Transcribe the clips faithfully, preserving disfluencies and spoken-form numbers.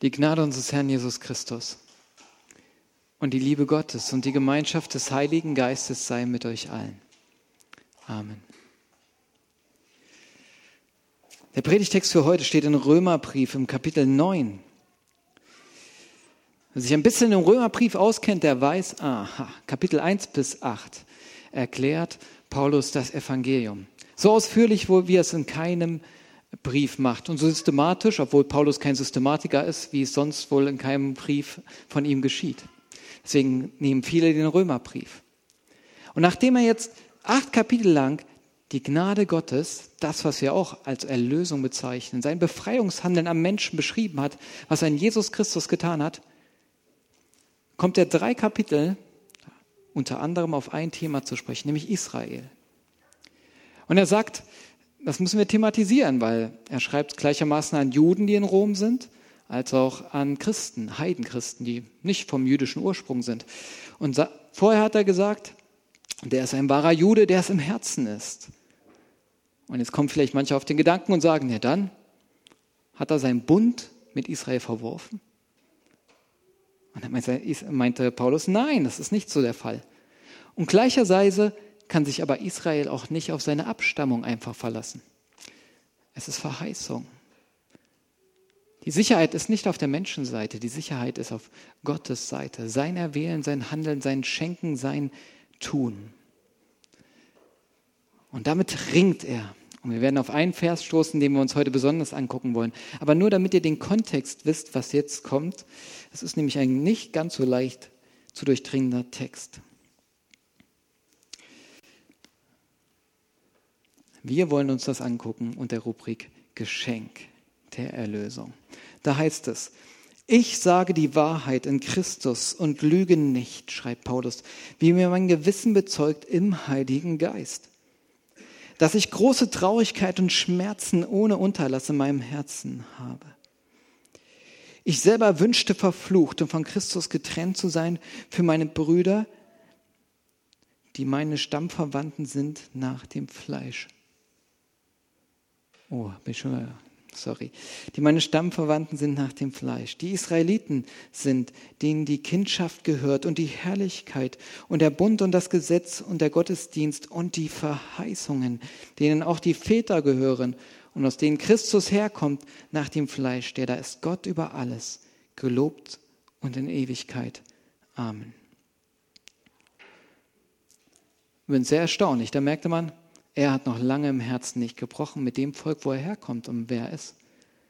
Die Gnade unseres Herrn Jesus Christus und die Liebe Gottes und die Gemeinschaft des Heiligen Geistes sei mit euch allen. Amen. Der Predigtext für heute steht in Römerbrief im Kapitel neun. Wer sich ein bisschen im Römerbrief auskennt, der weiß, aha, Kapitel eins bis acht erklärt Paulus das Evangelium. So ausführlich, wie er es in keinem Brief macht und so systematisch, obwohl Paulus kein Systematiker ist, wie es sonst wohl in keinem Brief von ihm geschieht. Deswegen nehmen viele den Römerbrief. Und nachdem er jetzt acht Kapitel lang die Gnade Gottes, das, was wir auch als Erlösung bezeichnen, sein Befreiungshandeln am Menschen beschrieben hat, was er in Jesus Christus getan hat, kommt er drei Kapitel unter anderem auf ein Thema zu sprechen, nämlich Israel. Und er sagt, das müssen wir thematisieren, weil er schreibt gleichermaßen an Juden, die in Rom sind, als auch an Christen, Heidenchristen, die nicht vom jüdischen Ursprung sind. Und sa- vorher hat er gesagt, der ist ein wahrer Jude, der es im Herzen ist. Und jetzt kommen vielleicht manche auf den Gedanken und sagen, ja dann, hat er seinen Bund mit Israel verworfen? Und dann meinte Paulus, nein, das ist nicht so der Fall. Und gleicherweise kann sich aber Israel auch nicht auf seine Abstammung einfach verlassen. Es ist Verheißung. Die Sicherheit ist nicht auf der Menschenseite, die Sicherheit ist auf Gottes Seite. Sein Erwählen, sein Handeln, sein Schenken, sein Tun. Und damit ringt er. Und wir werden auf einen Vers stoßen, den wir uns heute besonders angucken wollen. Aber nur damit ihr den Kontext wisst, was jetzt kommt. Es ist nämlich ein nicht ganz so leicht zu durchdringender Text. Wir wollen uns das angucken unter der Rubrik Geschenk der Erlösung. Da heißt es, ich sage die Wahrheit in Christus und lüge nicht, schreibt Paulus, wie mir mein Gewissen bezeugt im Heiligen Geist, dass ich große Traurigkeit und Schmerzen ohne Unterlass in meinem Herzen habe. Ich selber wünschte verflucht und von Christus getrennt zu sein für meine Brüder, die meine Stammverwandten sind nach dem Fleisch. Oh, bin ich schon, sorry. Die meine Stammverwandten sind nach dem Fleisch. Die Israeliten sind, denen die Kindschaft gehört und die Herrlichkeit und der Bund und das Gesetz und der Gottesdienst und die Verheißungen, denen auch die Väter gehören und aus denen Christus herkommt nach dem Fleisch, der da ist Gott über alles, gelobt und in Ewigkeit. Amen. Ich bin sehr erstaunlich, da merkte man, er hat noch lange im Herzen nicht gebrochen mit dem Volk, wo er herkommt und wer er ist.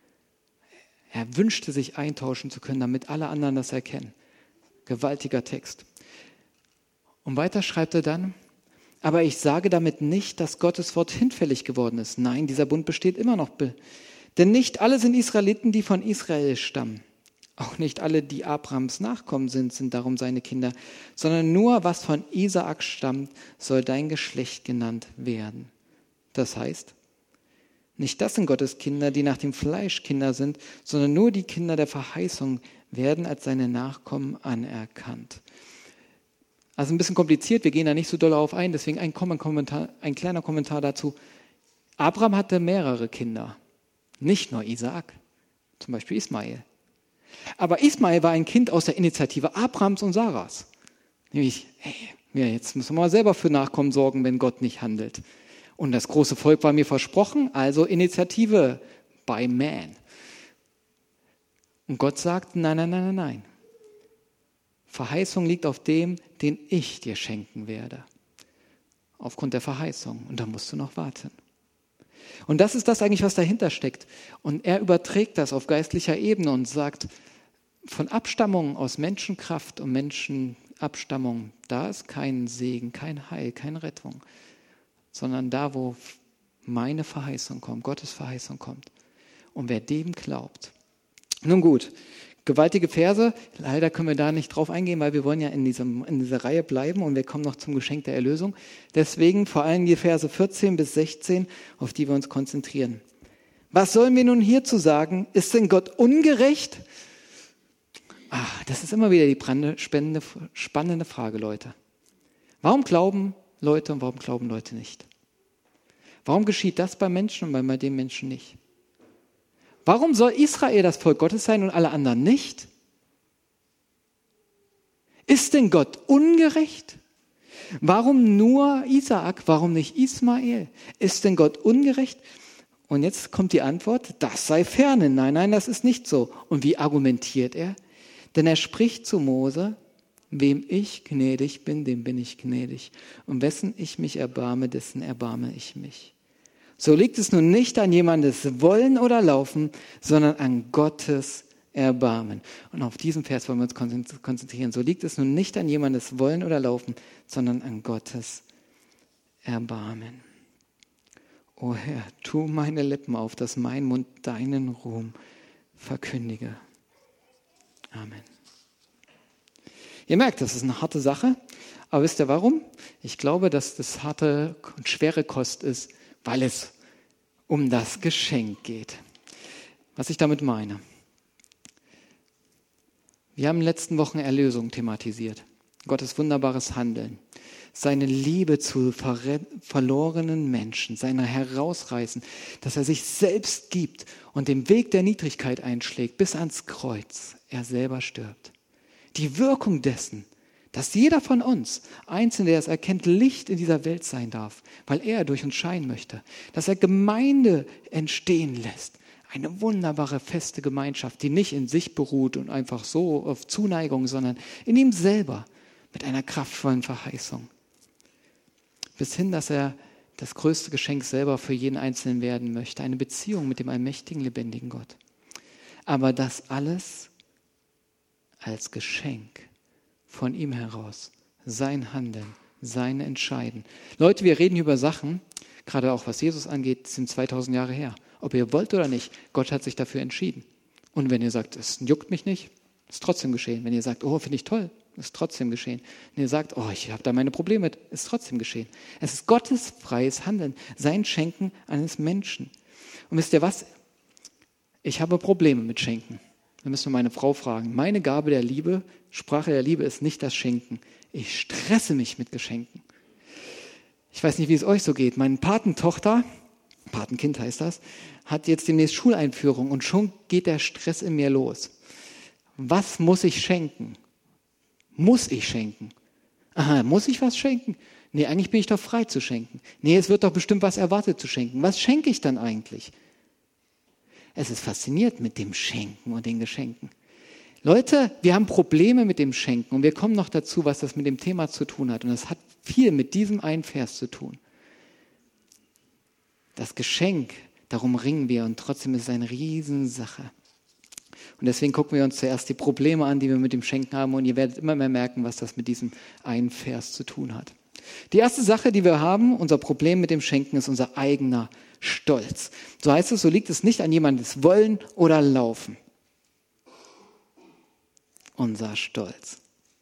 Er wünschte sich eintauschen zu können, damit alle anderen das erkennen. Gewaltiger Text. Und weiter schreibt er dann, aber ich sage damit nicht, dass Gottes Wort hinfällig geworden ist. Nein, dieser Bund besteht immer noch. Denn nicht alle sind Israeliten, die von Israel stammen. Auch nicht alle, die Abrahams Nachkommen sind, sind darum seine Kinder, sondern nur, was von Isaak stammt, soll dein Geschlecht genannt werden. Das heißt, nicht das sind Gottes Kinder, die nach dem Fleisch Kinder sind, sondern nur die Kinder der Verheißung werden als seine Nachkommen anerkannt. Also ein bisschen kompliziert, wir gehen da nicht so doll auf ein, deswegen ein, Kommentar, ein kleiner Kommentar dazu. Abraham hatte mehrere Kinder, nicht nur Isaak, zum Beispiel Ismael. Aber Ismael war ein Kind aus der Initiative Abrahams und Saras. Nämlich, hey, ja, jetzt müssen wir mal selber für Nachkommen sorgen, wenn Gott nicht handelt. Und das große Volk war mir versprochen, also Initiative by man. Und Gott sagt, nein, nein, nein, nein, nein. Verheißung liegt auf dem, den ich dir schenken werde. Aufgrund der Verheißung. Und da musst du noch warten. Und das ist das eigentlich, was dahinter steckt. Und er überträgt das auf geistlicher Ebene und sagt, von Abstammung aus Menschenkraft und Menschenabstammung, da ist kein Segen, kein Heil, keine Rettung, sondern da, wo meine Verheißung kommt, Gottes Verheißung kommt. Und wer dem glaubt. Nun gut, gewaltige Verse, leider können wir da nicht drauf eingehen, weil wir wollen ja in, diesem, in dieser Reihe bleiben und wir kommen noch zum Geschenk der Erlösung. Deswegen vor allem die Verse vierzehn bis sechzehn, auf die wir uns konzentrieren. Was sollen wir nun hierzu sagen? Ist denn Gott ungerecht? Ah, das ist immer wieder die brandende, spannende, spannende Frage, Leute. Warum glauben Leute und warum glauben Leute nicht? Warum geschieht das bei Menschen und bei dem Menschen nicht? Warum soll Israel das Volk Gottes sein und alle anderen nicht? Ist denn Gott ungerecht? Warum nur Isaak? Warum nicht Ismael? Ist denn Gott ungerecht? Und jetzt kommt die Antwort, das sei ferne. Nein, nein, das ist nicht so. Und wie argumentiert er? Denn er spricht zu Mose, wem ich gnädig bin, dem bin ich gnädig. Und wessen ich mich erbarme, dessen erbarme ich mich. So liegt es nun nicht an jemandes Wollen oder Laufen, sondern an Gottes Erbarmen. Und auf diesen Vers wollen wir uns konzentrieren. So liegt es nun nicht an jemandes Wollen oder Laufen, sondern an Gottes Erbarmen. O Herr, tu meine Lippen auf, dass mein Mund deinen Ruhm verkündige. Amen. Ihr merkt, das ist eine harte Sache, aber wisst ihr warum? Ich glaube, dass das harte und schwere Kost ist, weil es um das Geschenk geht. Was ich damit meine. Wir haben in den letzten Wochen Erlösung thematisiert. Gottes wunderbares Handeln. Seine Liebe zu verre- verlorenen Menschen, seine Herausreißen, dass er sich selbst gibt und den Weg der Niedrigkeit einschlägt bis ans Kreuz. Er selber stirbt. Die Wirkung dessen, dass jeder von uns, einzeln, der es erkennt, Licht in dieser Welt sein darf, weil er durch uns scheinen möchte. Dass er Gemeinde entstehen lässt. Eine wunderbare, feste Gemeinschaft, die nicht in sich beruht und einfach so auf Zuneigung, sondern in ihm selber mit einer kraftvollen Verheißung. Bis hin, dass er das größte Geschenk selber für jeden Einzelnen werden möchte. Eine Beziehung mit dem allmächtigen, lebendigen Gott. Aber das alles als Geschenk von ihm heraus. Sein Handeln, sein Entscheiden. Leute, wir reden über Sachen, gerade auch was Jesus angeht, sind zweitausend Jahre her. Ob ihr wollt oder nicht, Gott hat sich dafür entschieden. Und wenn ihr sagt, es juckt mich nicht, ist trotzdem geschehen. Wenn ihr sagt, oh, finde ich toll, ist trotzdem geschehen. Wenn ihr sagt, oh, ich habe da meine Probleme mit, ist trotzdem geschehen. Es ist Gottes freies Handeln, sein Schenken eines Menschen. Und wisst ihr was? Ich habe Probleme mit Schenken. Da müssen wir meine Frau fragen. Meine Gabe der Liebe, Sprache der Liebe ist nicht das Schenken. Ich stresse mich mit Geschenken. Ich weiß nicht, wie es euch so geht. Meine Patentochter, Patenkind heißt das, hat jetzt demnächst Schuleinführung und schon geht der Stress in mir los. Was muss ich schenken? Muss ich schenken? Aha, muss ich was schenken? Nee, eigentlich bin ich doch frei zu schenken. Nee, es wird doch bestimmt was erwartet zu schenken. Was schenke ich dann eigentlich? Es ist faszinierend mit dem Schenken und den Geschenken. Leute, wir haben Probleme mit dem Schenken und wir kommen noch dazu, was das mit dem Thema zu tun hat. Und das hat viel mit diesem einen Vers zu tun. Das Geschenk, darum ringen wir und trotzdem ist es eine Riesensache. Und deswegen gucken wir uns zuerst die Probleme an, die wir mit dem Schenken haben und ihr werdet immer mehr merken, was das mit diesem einen Vers zu tun hat. Die erste Sache, die wir haben, unser Problem mit dem Schenken, ist unser eigener Stolz. So heißt es, so liegt es nicht an jemandes Wollen oder Laufen. Unser Stolz.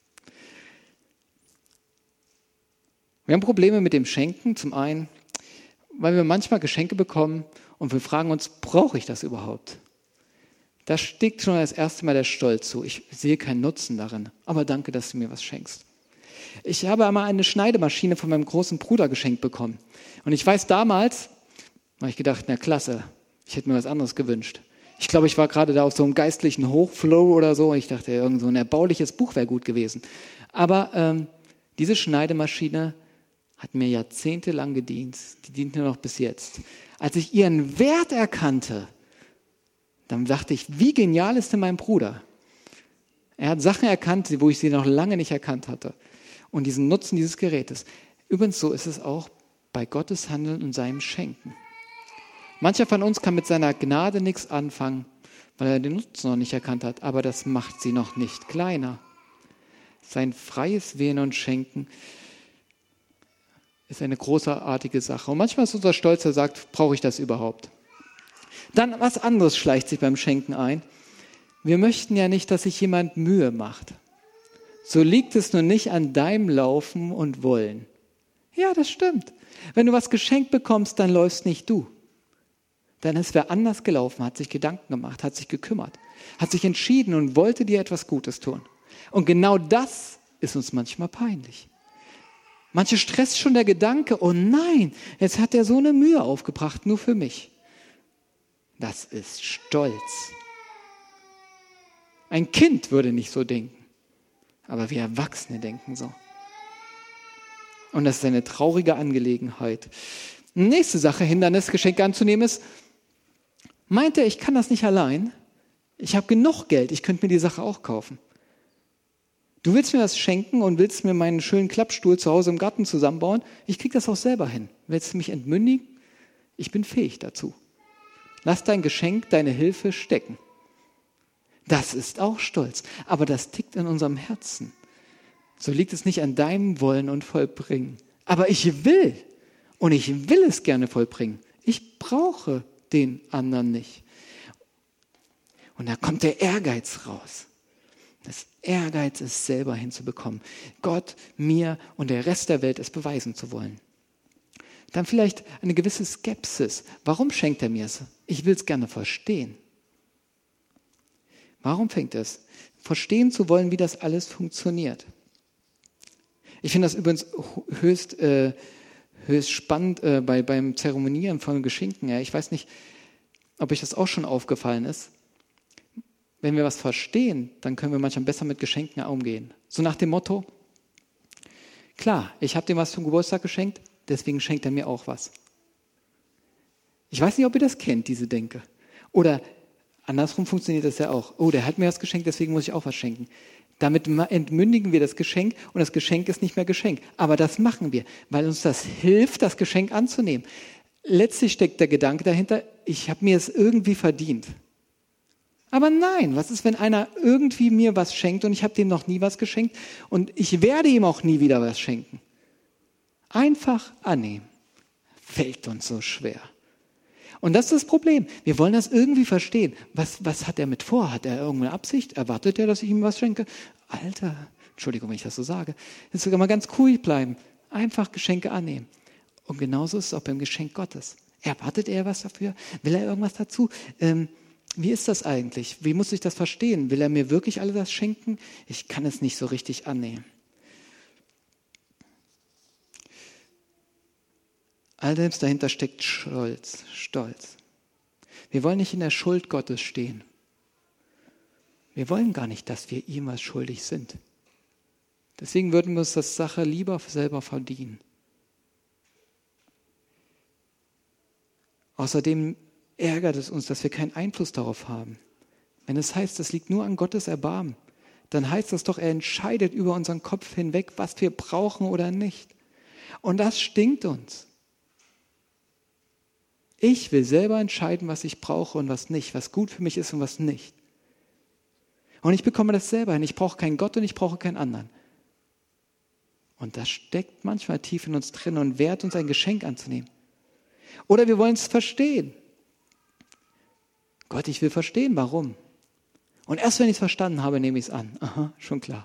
Wir haben Probleme mit dem Schenken, zum einen, weil wir manchmal Geschenke bekommen und wir fragen uns, brauche ich das überhaupt? Da steckt schon das erste Mal der Stolz zu. Ich sehe keinen Nutzen darin, aber danke, dass du mir was schenkst. Ich habe einmal eine Schneidemaschine von meinem großen Bruder geschenkt bekommen. Und ich weiß, damals habe ich gedacht, na klasse, ich hätte mir was anderes gewünscht. Ich glaube, ich war gerade da auf so einem geistlichen Hochflow oder so. Ich dachte, irgend so ein erbauliches Buch wäre gut gewesen. Aber ähm, diese Schneidemaschine hat mir jahrzehntelang gedient. Die dient mir noch bis jetzt. Als ich ihren Wert erkannte, dann dachte ich, wie genial ist denn mein Bruder? Er hat Sachen erkannt, wo ich sie noch lange nicht erkannt hatte. Und diesen Nutzen dieses Gerätes. Übrigens, so ist es auch bei Gottes Handeln und seinem Schenken. Mancher von uns kann mit seiner Gnade nichts anfangen, weil er den Nutzen noch nicht erkannt hat. Aber das macht sie noch nicht kleiner. Sein freies Wählen und Schenken ist eine großartige Sache. Und manchmal ist unser Stolz, der sagt, brauche ich das überhaupt? Dann was anderes schleicht sich beim Schenken ein. Wir möchten ja nicht, dass sich jemand Mühe macht. So liegt es nun nicht an deinem Laufen und Wollen. Ja, das stimmt. Wenn du was geschenkt bekommst, dann läufst nicht du. Dann ist wer anders gelaufen, hat sich Gedanken gemacht, hat sich gekümmert, hat sich entschieden und wollte dir etwas Gutes tun. Und genau das ist uns manchmal peinlich. Manche stresst schon der Gedanke, oh nein, jetzt hat er so eine Mühe aufgebracht, nur für mich. Das ist Stolz. Ein Kind würde nicht so denken, aber wir Erwachsene denken so. Und das ist eine traurige Angelegenheit. Nächste Sache, Hindernis, Geschenke anzunehmen ist, meint er, ich kann das nicht allein? Ich habe genug Geld, ich könnte mir die Sache auch kaufen. Du willst mir was schenken und willst mir meinen schönen Klappstuhl zu Hause im Garten zusammenbauen? Ich kriege das auch selber hin. Willst du mich entmündigen? Ich bin fähig dazu. Lass dein Geschenk, deine Hilfe stecken. Das ist auch Stolz, aber das tickt in unserem Herzen. So liegt es nicht an deinem Wollen und Vollbringen. Aber ich will und ich will es gerne vollbringen. Ich brauche den anderen nicht. Und da kommt der Ehrgeiz raus. Das Ehrgeiz ist selber hinzubekommen. Gott, mir und der Rest der Welt es beweisen zu wollen. Dann vielleicht eine gewisse Skepsis. Warum schenkt er mir es? Ich will es gerne verstehen. Warum fängt es? Verstehen zu wollen, wie das alles funktioniert. Ich finde das übrigens höchst, äh, höchst spannend äh, bei, beim Zeremonieren von Geschenken. Ja. Ich weiß nicht, ob euch das auch schon aufgefallen ist. Wenn wir was verstehen, dann können wir manchmal besser mit Geschenken umgehen. So nach dem Motto, klar, ich habe dem was zum Geburtstag geschenkt, deswegen schenkt er mir auch was. Ich weiß nicht, ob ihr das kennt, diese Denke. Oder andersrum funktioniert das ja auch. Oh, der hat mir was geschenkt, deswegen muss ich auch was schenken. Damit entmündigen wir das Geschenk und das Geschenk ist nicht mehr Geschenk. Aber das machen wir, weil uns das hilft, das Geschenk anzunehmen. Letztlich steckt der Gedanke dahinter, ich habe mir es irgendwie verdient. Aber nein, was ist, wenn einer irgendwie mir was schenkt und ich habe dem noch nie was geschenkt und ich werde ihm auch nie wieder was schenken? Einfach annehmen. Fällt uns so schwer. Und das ist das Problem. Wir wollen das irgendwie verstehen. Was, was hat er mit vor? Hat er irgendeine Absicht? Erwartet er, dass ich ihm was schenke? Alter, Entschuldigung, wenn ich das so sage. Jetzt sogar mal ganz cool bleiben. Einfach Geschenke annehmen. Und genauso ist es auch beim Geschenk Gottes. Erwartet er was dafür? Will er irgendwas dazu? Ähm, wie ist das eigentlich? Wie muss ich das verstehen? Will er mir wirklich alles das schenken? Ich kann es nicht so richtig annehmen. All das dahinter steckt Stolz, Stolz. Wir wollen nicht in der Schuld Gottes stehen. Wir wollen gar nicht, dass wir ihm was schuldig sind. Deswegen würden wir uns das Sache lieber selber verdienen. Außerdem ärgert es uns, dass wir keinen Einfluss darauf haben. Wenn es heißt, es liegt nur an Gottes Erbarmen, dann heißt das doch, er entscheidet über unseren Kopf hinweg, was wir brauchen oder nicht. Und das stinkt uns. Ich will selber entscheiden, was ich brauche und was nicht, was gut für mich ist und was nicht. Und ich bekomme das selber hin. Ich brauche keinen Gott und ich brauche keinen anderen. Und das steckt manchmal tief in uns drin und wehrt uns, ein Geschenk anzunehmen. Oder wir wollen es verstehen. Gott, ich will verstehen, warum. Und erst wenn ich es verstanden habe, nehme ich es an. Aha, schon klar.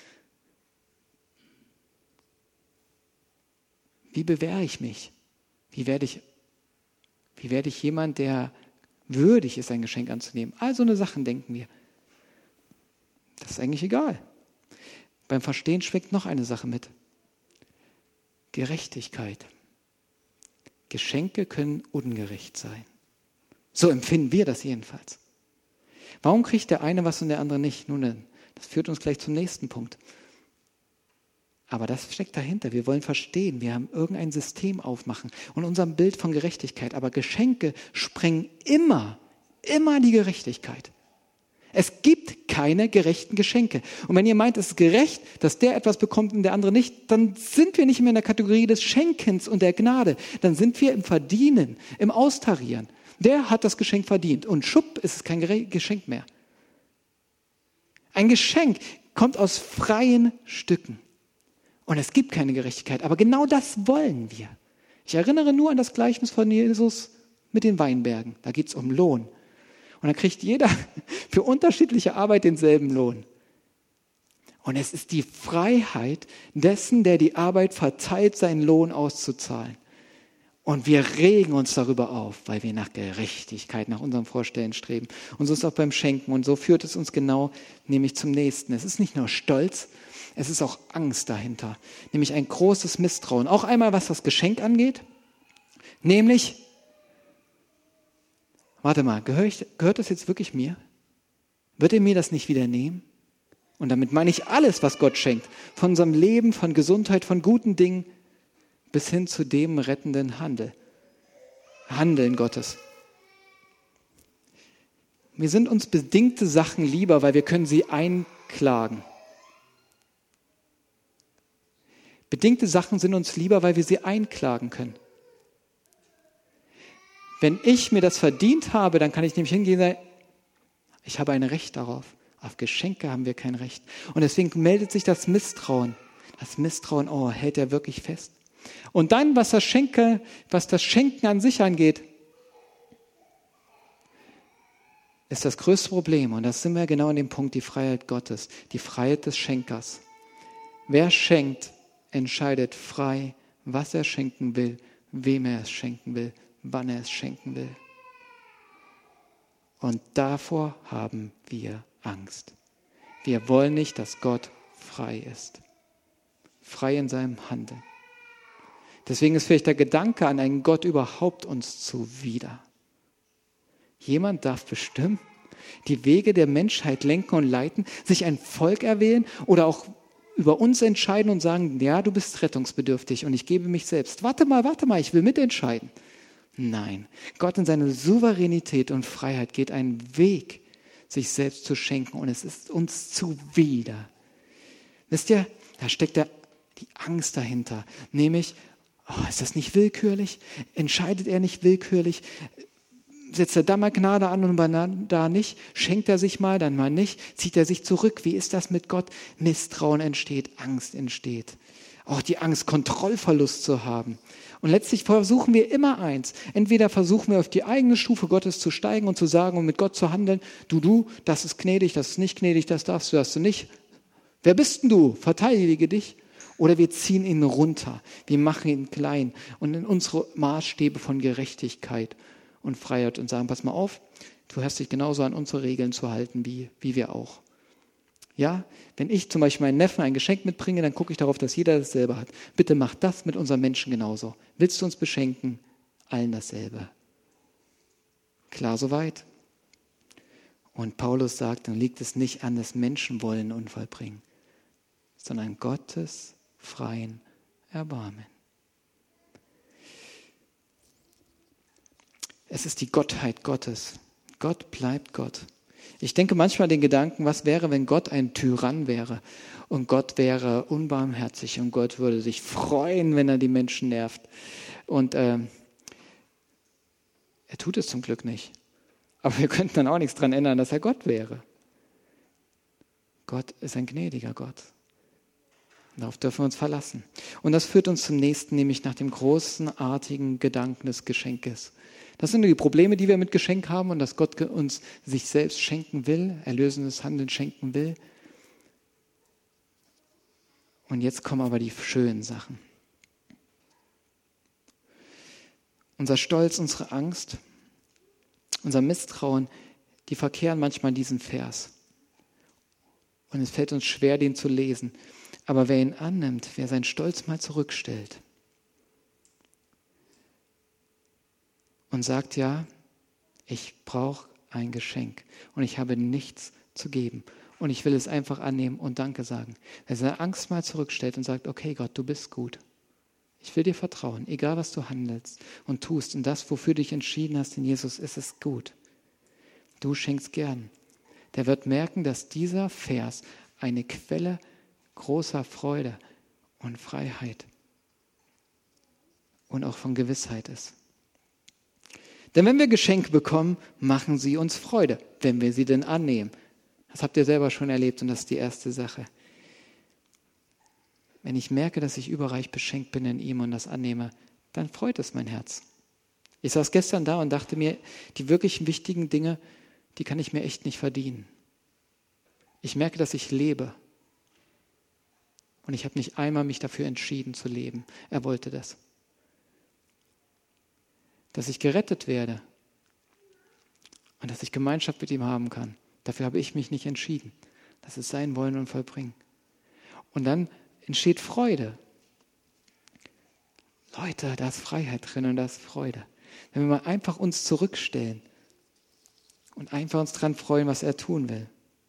Wie bewähre ich mich? Wie werde ich Wie werde ich jemand, der würdig ist, ein Geschenk anzunehmen? All so eine Sachen denken wir. Das ist eigentlich egal. Beim Verstehen schwingt noch eine Sache mit. Gerechtigkeit. Geschenke können ungerecht sein. So empfinden wir das jedenfalls. Warum kriegt der eine was und der andere nicht? Nun, das führt uns gleich zum nächsten Punkt. Aber das steckt dahinter. Wir wollen verstehen, wir haben irgendein System aufmachen und unserem Bild von Gerechtigkeit. Aber Geschenke sprengen immer, immer die Gerechtigkeit. Es gibt keine gerechten Geschenke. Und wenn ihr meint, es ist gerecht, dass der etwas bekommt und der andere nicht, dann sind wir nicht mehr in der Kategorie des Schenkens und der Gnade. Dann sind wir im Verdienen, im Austarieren. Der hat das Geschenk verdient und schupp, ist es kein Geschenk mehr. Ein Geschenk kommt aus freien Stücken. Und es gibt keine Gerechtigkeit, aber genau das wollen wir. Ich erinnere nur an das Gleichnis von Jesus mit den Weinbergen. Da geht es um Lohn. Und da kriegt jeder für unterschiedliche Arbeit denselben Lohn. Und es ist die Freiheit dessen, der die Arbeit verteilt, seinen Lohn auszuzahlen. Und wir regen uns darüber auf, weil wir nach Gerechtigkeit, nach unserem Vorstellen streben. Und so ist es auch beim Schenken. Und so führt es uns genau nämlich zum Nächsten. Es ist nicht nur Stolz, es ist auch Angst dahinter, nämlich ein großes Misstrauen. Auch einmal, was das Geschenk angeht, nämlich, warte mal, gehör ich, gehört das jetzt wirklich mir? Wird er mir das nicht wieder nehmen? Und damit meine ich alles, was Gott schenkt. Von unserem Leben, von Gesundheit, von guten Dingen bis hin zu dem rettenden Handel. Handeln Gottes. Mir sind uns bedingte Sachen lieber, weil wir können sie einklagen. Bedingte Sachen sind uns lieber, weil wir sie einklagen können. Wenn ich mir das verdient habe, dann kann ich nämlich hingehen und sagen, ich habe ein Recht darauf. Auf Geschenke haben wir kein Recht. Und deswegen meldet sich das Misstrauen. Das Misstrauen, oh, hält er wirklich fest? Und dann, was das Schenke, was das Schenken an sich angeht, ist das größte Problem. Und das sind wir genau an dem Punkt, die Freiheit Gottes, die Freiheit des Schenkers. Wer schenkt, entscheidet frei, was er schenken will, wem er es schenken will, wann er es schenken will. Und davor haben wir Angst. Wir wollen nicht, dass Gott frei ist. Frei in seinem Handeln. Deswegen ist vielleicht der Gedanke an einen Gott überhaupt uns zuwider. Jemand darf bestimmen, die Wege der Menschheit lenken und leiten, sich ein Volk erwählen oder auch über uns entscheiden und sagen, ja, du bist rettungsbedürftig und ich gebe mich selbst. Warte mal, warte mal, ich will mitentscheiden. Nein, Gott in seiner Souveränität und Freiheit geht einen Weg, sich selbst zu schenken und es ist uns zuwider. Wisst ihr, da steckt ja die Angst dahinter, nämlich, oh, ist das nicht willkürlich? Entscheidet er nicht willkürlich? Setzt er da mal Gnade an und da nicht? Schenkt er sich mal, dann mal nicht? Zieht er sich zurück? Wie ist das mit Gott? Misstrauen entsteht, Angst entsteht. Auch die Angst, Kontrollverlust zu haben. Und letztlich versuchen wir immer eins. Entweder versuchen wir auf die eigene Stufe Gottes zu steigen und zu sagen und mit Gott zu handeln, du, du, das ist gnädig, das ist nicht gnädig, das darfst du, das darfst du nicht. Wer bist denn du? Verteidige dich. Oder wir ziehen ihn runter, wir machen ihn klein und in unsere Maßstäbe von Gerechtigkeit und Freiheit und sagen, pass mal auf, du hast dich genauso an unsere Regeln zu halten, wie, wie wir auch. Ja, wenn ich zum Beispiel meinen Neffen ein Geschenk mitbringe, dann gucke ich darauf, dass jeder dasselbe hat. Bitte mach das mit unseren Menschen genauso. Willst du uns beschenken? Allen dasselbe. Klar soweit? Und Paulus sagt, dann liegt es nicht an des Menschen wollen und vollbringen, sondern Gottes freien Erbarmen. Es ist die Gottheit Gottes. Gott bleibt Gott. Ich denke manchmal den Gedanken, was wäre, wenn Gott ein Tyrann wäre und Gott wäre unbarmherzig und Gott würde sich freuen, wenn er die Menschen nervt. Und äh, er tut es zum Glück nicht. Aber wir könnten dann auch nichts daran ändern, dass er Gott wäre. Gott ist ein gnädiger Gott. Darauf dürfen wir uns verlassen. Und das führt uns zum nächsten, nämlich nach dem großen, artigen Gedanken des Geschenkes. Das sind die Probleme, die wir mit Geschenk haben und dass Gott uns sich selbst schenken will, erlösendes Handeln schenken will. Und jetzt kommen aber die schönen Sachen. Unser Stolz, unsere Angst, unser Misstrauen, die verkehren manchmal in diesen Vers. Und es fällt uns schwer, den zu lesen. Aber wer ihn annimmt, wer seinen Stolz mal zurückstellt und sagt, ja, ich brauche ein Geschenk und ich habe nichts zu geben und ich will es einfach annehmen und Danke sagen. Wer seine Angst mal zurückstellt und sagt, okay Gott, du bist gut. Ich will dir vertrauen, egal was du handelst und tust und das, wofür du dich entschieden hast in Jesus, ist es gut. Du schenkst gern. Der wird merken, dass dieser Vers eine Quelle großer Freude und Freiheit und auch von Gewissheit ist. Denn wenn wir Geschenke bekommen, machen sie uns Freude, wenn wir sie denn annehmen. Das habt ihr selber schon erlebt und das ist die erste Sache. Wenn ich merke, dass ich überreich beschenkt bin in ihm und das annehme, dann freut es mein Herz. Ich saß gestern da und dachte mir, die wirklich wichtigen Dinge, die kann ich mir echt nicht verdienen. Ich merke, dass ich lebe. Und ich habe nicht einmal mich dafür entschieden zu leben. Er wollte das. Dass ich gerettet werde und dass ich Gemeinschaft mit ihm haben kann. Dafür habe ich mich nicht entschieden. Das ist sein Wollen und Vollbringen. Und dann entsteht Freude. Leute, da ist Freiheit drin und da ist Freude. Wenn wir mal einfach uns zurückstellen und einfach uns dran freuen, was er tun will.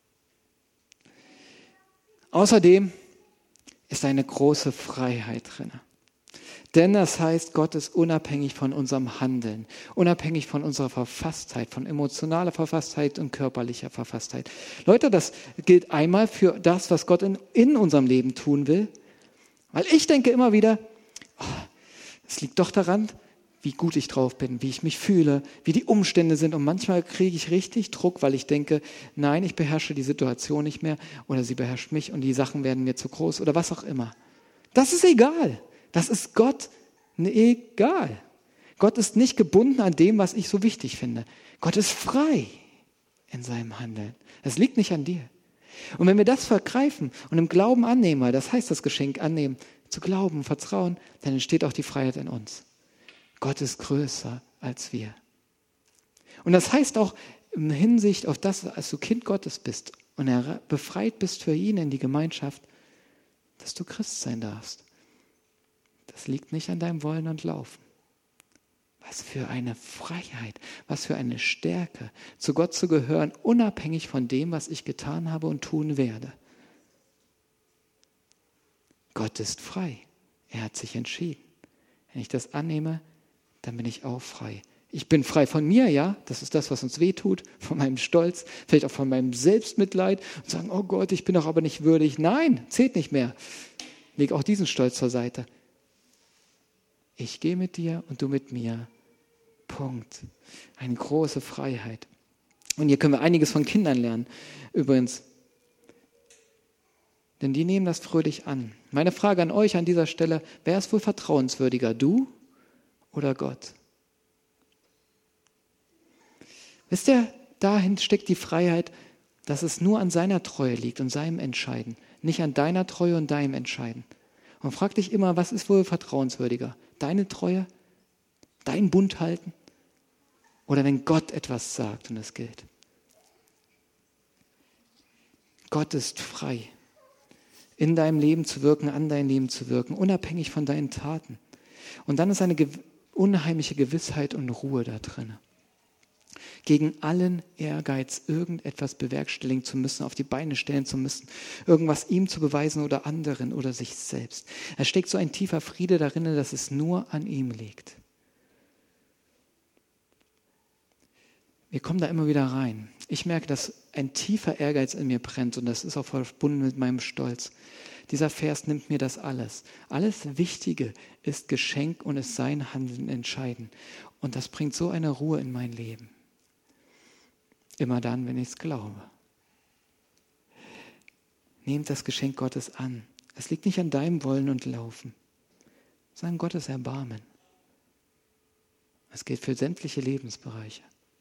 Außerdem ist eine große Freiheit drin. Denn das heißt, Gott ist unabhängig von unserem Handeln, unabhängig von unserer Verfasstheit, von emotionaler Verfasstheit und körperlicher Verfasstheit. Leute, das gilt einmal für das, was Gott in, in unserem Leben tun will. Weil ich denke immer wieder, es oh, liegt doch daran, wie gut ich drauf bin, wie ich mich fühle, wie die Umstände sind. Und manchmal kriege ich richtig Druck, weil ich denke, nein, ich beherrsche die Situation nicht mehr oder sie beherrscht mich und die Sachen werden mir zu groß oder was auch immer. Das ist egal. Das ist Gott egal. Gott ist nicht gebunden an dem, was ich so wichtig finde. Gott ist frei in seinem Handeln. Es liegt nicht an dir. Und wenn wir das vergreifen und im Glauben annehmen, weil das heißt das Geschenk annehmen, zu glauben, vertrauen, dann entsteht auch die Freiheit in uns. Gott ist größer als wir. Und das heißt auch in Hinsicht auf das, als du Kind Gottes bist und er befreit bist für ihn in die Gemeinschaft, dass du Christ sein darfst. Das liegt nicht an deinem Wollen und Laufen. Was für eine Freiheit, was für eine Stärke, zu Gott zu gehören, unabhängig von dem, was ich getan habe und tun werde. Gott ist frei. Er hat sich entschieden. Wenn ich das annehme, dann bin ich auch frei. Ich bin frei von mir, ja, das ist das, was uns wehtut, von meinem Stolz, vielleicht auch von meinem Selbstmitleid und sagen, oh Gott, ich bin doch aber nicht würdig. Nein, zählt nicht mehr. Leg auch diesen Stolz zur Seite. Ich gehe mit dir und du mit mir. Punkt. Eine große Freiheit. Und hier können wir einiges von Kindern lernen, übrigens. Denn die nehmen das fröhlich an. Meine Frage an euch an dieser Stelle, wer ist wohl vertrauenswürdiger, du oder Gott? Wisst ihr, dahin steckt die Freiheit, dass es nur an seiner Treue liegt und seinem Entscheiden, nicht an deiner Treue und deinem Entscheiden. Und frag dich immer, was ist wohl vertrauenswürdiger? Deine Treue, dein Bund halten oder wenn Gott etwas sagt und es gilt? Gott ist frei, in deinem Leben zu wirken, an deinem Leben zu wirken, unabhängig von deinen Taten. Und dann ist eine gew- unheimliche Gewissheit und Ruhe da drin. Gegen allen Ehrgeiz, irgendetwas bewerkstelligen zu müssen, auf die Beine stellen zu müssen, irgendwas ihm zu beweisen oder anderen oder sich selbst. Es steckt so ein tiefer Friede darin, dass es nur an ihm liegt. Wir kommen da immer wieder rein. Ich merke, dass ein tiefer Ehrgeiz in mir brennt und das ist auch verbunden mit meinem Stolz. Dieser Vers nimmt mir das alles. Alles Wichtige ist Geschenk und ist sein Handeln entscheiden. Und das bringt so eine Ruhe in mein Leben. Immer dann, wenn ich es glaube. Nehmt das Geschenk Gottes an. Es liegt nicht an deinem Wollen und Laufen, sondern Gottes Erbarmen. Es gilt für sämtliche Lebensbereiche.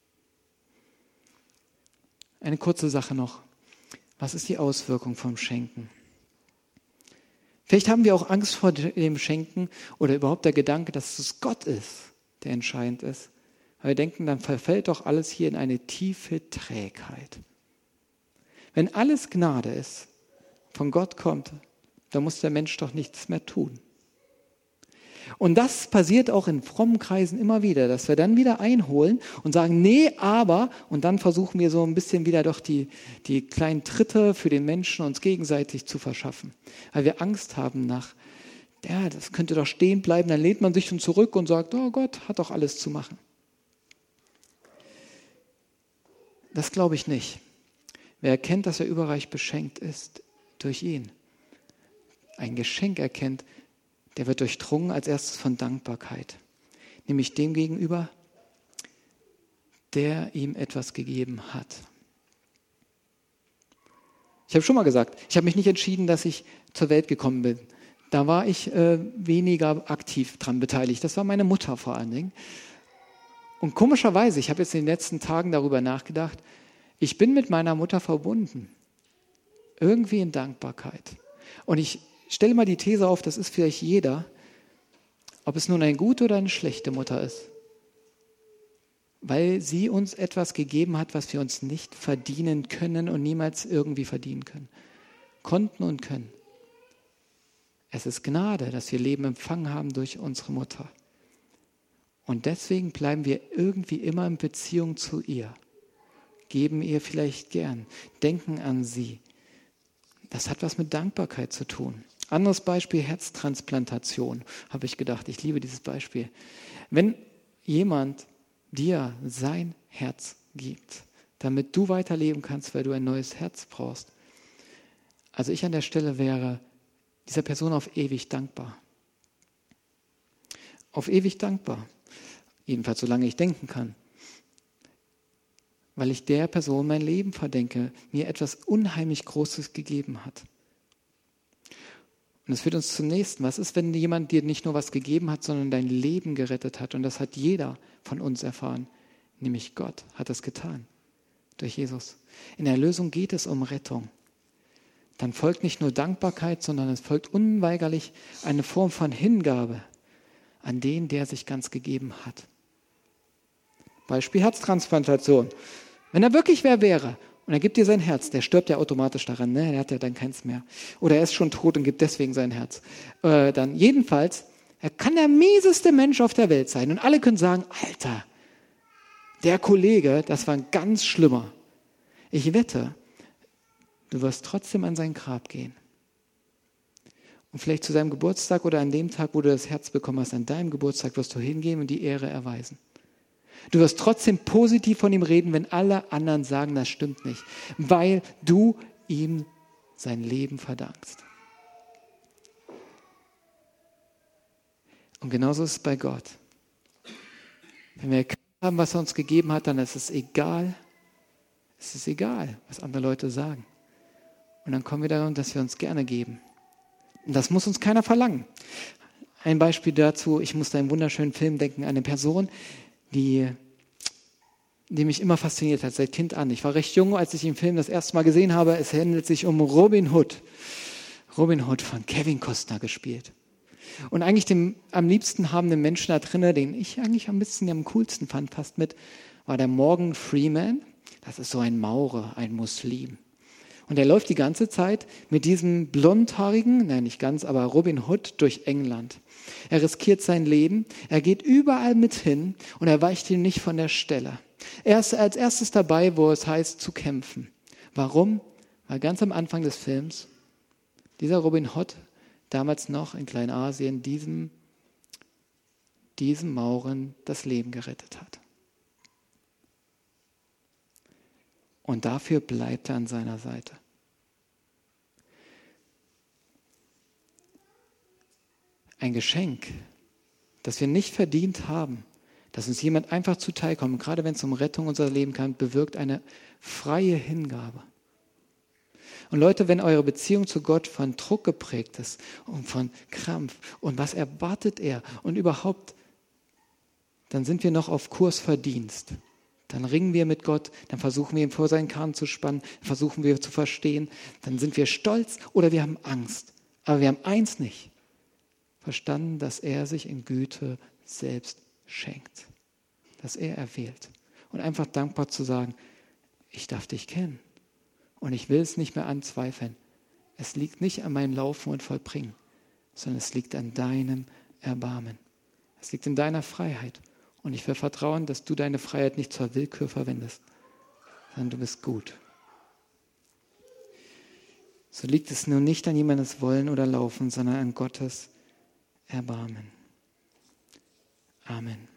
Eine kurze Sache noch. Was ist die Auswirkung vom Schenken? Vielleicht haben wir auch Angst vor dem Schenken oder überhaupt der Gedanke, dass es Gott ist, der entscheidend ist. Weil wir denken, dann verfällt doch alles hier in eine tiefe Trägheit. Wenn alles Gnade ist, von Gott kommt, dann muss der Mensch doch nichts mehr tun. Und das passiert auch in frommen Kreisen immer wieder, dass wir dann wieder einholen und sagen, nee, aber, und dann versuchen wir so ein bisschen wieder doch die, die kleinen Tritte für den Menschen uns gegenseitig zu verschaffen. Weil wir Angst haben nach, ja, das könnte doch stehen bleiben, dann lehnt man sich schon zurück und sagt, oh Gott, hat doch alles zu machen. Das glaube ich nicht. Wer erkennt, dass er überreich beschenkt ist, durch ihn, ein Geschenk erkennt, der wird durchdrungen als erstes von Dankbarkeit. Nämlich dem gegenüber, der ihm etwas gegeben hat. Ich habe schon mal gesagt, ich habe mich nicht entschieden, dass ich zur Welt gekommen bin. Da war ich äh, weniger aktiv dran beteiligt. Das war meine Mutter vor allen Dingen. Und komischerweise, ich habe jetzt in den letzten Tagen darüber nachgedacht, ich bin mit meiner Mutter verbunden. Irgendwie in Dankbarkeit. Und ich stelle mal die These auf, das ist vielleicht jeder, ob es nun eine gute oder eine schlechte Mutter ist. Weil sie uns etwas gegeben hat, was wir uns nicht verdienen können und niemals irgendwie verdienen können. Konnten und können. Es ist Gnade, dass wir Leben empfangen haben durch unsere Mutter. Und deswegen bleiben wir irgendwie immer in Beziehung zu ihr. geben ihr vielleicht gern, denken an sie. Das hat was mit Dankbarkeit zu tun. Anderes Beispiel, Herztransplantation, habe ich gedacht. Ich liebe dieses Beispiel. Wenn jemand dir sein Herz gibt, damit du weiterleben kannst, weil du ein neues Herz brauchst. Also ich an der Stelle wäre dieser Person auf ewig dankbar. Auf ewig dankbar. Jedenfalls solange ich denken kann. Weil ich der Person mein Leben verdenke, mir etwas unheimlich Großes gegeben hat. Und das führt uns zum nächsten. Was ist, wenn jemand dir nicht nur was gegeben hat, sondern dein Leben gerettet hat? Und das hat jeder von uns erfahren. Nämlich Gott hat es getan. Durch Jesus. In der Erlösung geht es um Rettung. Dann folgt nicht nur Dankbarkeit, sondern es folgt unweigerlich eine Form von Hingabe an den, der sich ganz gegeben hat. Beispiel Herztransplantation. Wenn er wirklich wer wäre und er gibt dir sein Herz, der stirbt ja automatisch daran, ne? Er hat ja dann keins mehr. Oder er ist schon tot und gibt deswegen sein Herz. Äh, dann jedenfalls, er kann der mieseste Mensch auf der Welt sein und alle können sagen, Alter, der Kollege, das war ein ganz schlimmer. Ich wette, du wirst trotzdem an sein Grab gehen. Und vielleicht zu seinem Geburtstag oder an dem Tag, wo du das Herz bekommen hast, an deinem Geburtstag wirst du hingehen und die Ehre erweisen. Du wirst trotzdem positiv von ihm reden, wenn alle anderen sagen, das stimmt nicht, weil du ihm sein Leben verdankst. Und genauso ist es bei Gott. Wenn wir erkannt haben, was er uns gegeben hat, dann ist es egal, es ist egal, was andere Leute sagen. Und dann kommen wir daran, dass wir uns gerne geben. Und das muss uns keiner verlangen. Ein Beispiel dazu, ich musste an einen wunderschönen Film denken, an eine Person, die, die mich immer fasziniert hat, seit Kind an. Ich war recht jung, als ich den Film das erste Mal gesehen habe. Es handelt sich um Robin Hood. Robin Hood von Kevin Costner gespielt. Und eigentlich dem am liebsten habenden Menschen da drinnen, den ich eigentlich am besten am coolsten fand, fast mit, war der Morgan Freeman. Das ist so ein Maurer, ein Muslim. Und er läuft die ganze Zeit mit diesem blondhaarigen, nein nicht ganz, aber Robin Hood durch England. Er riskiert sein Leben, er geht überall mit hin und er weicht ihm nicht von der Stelle. Er ist als erstes dabei, wo es heißt, zu kämpfen. Warum? Weil ganz am Anfang des Films dieser Robin Hood damals noch in Kleinasien diesem, diesem Mauren das Leben gerettet hat. Und dafür bleibt er an seiner Seite. Ein Geschenk, das wir nicht verdient haben, dass uns jemand einfach zuteilkommt, gerade wenn es um Rettung unseres Lebens geht, bewirkt eine freie Hingabe. Und Leute, wenn eure Beziehung zu Gott von Druck geprägt ist und von Krampf und was erwartet er und überhaupt, dann sind wir noch auf Kurs für Dienst. Dann ringen wir mit Gott, dann versuchen wir ihn vor seinen Kahn zu spannen, versuchen wir zu verstehen, dann sind wir stolz oder wir haben Angst. Aber wir haben eins nicht, verstanden, dass er sich in Güte selbst schenkt, dass er erwählt. Und einfach dankbar zu sagen, ich darf dich kennen und ich will es nicht mehr anzweifeln. Es liegt nicht an meinem Laufen und Vollbringen, sondern es liegt an deinem Erbarmen. Es liegt in deiner Freiheit. Und ich will vertrauen, dass du deine Freiheit nicht zur Willkür verwendest, sondern du bist gut. So liegt es nun nicht an jemandes Wollen oder Laufen, sondern an Gottes Erbarmen. Amen.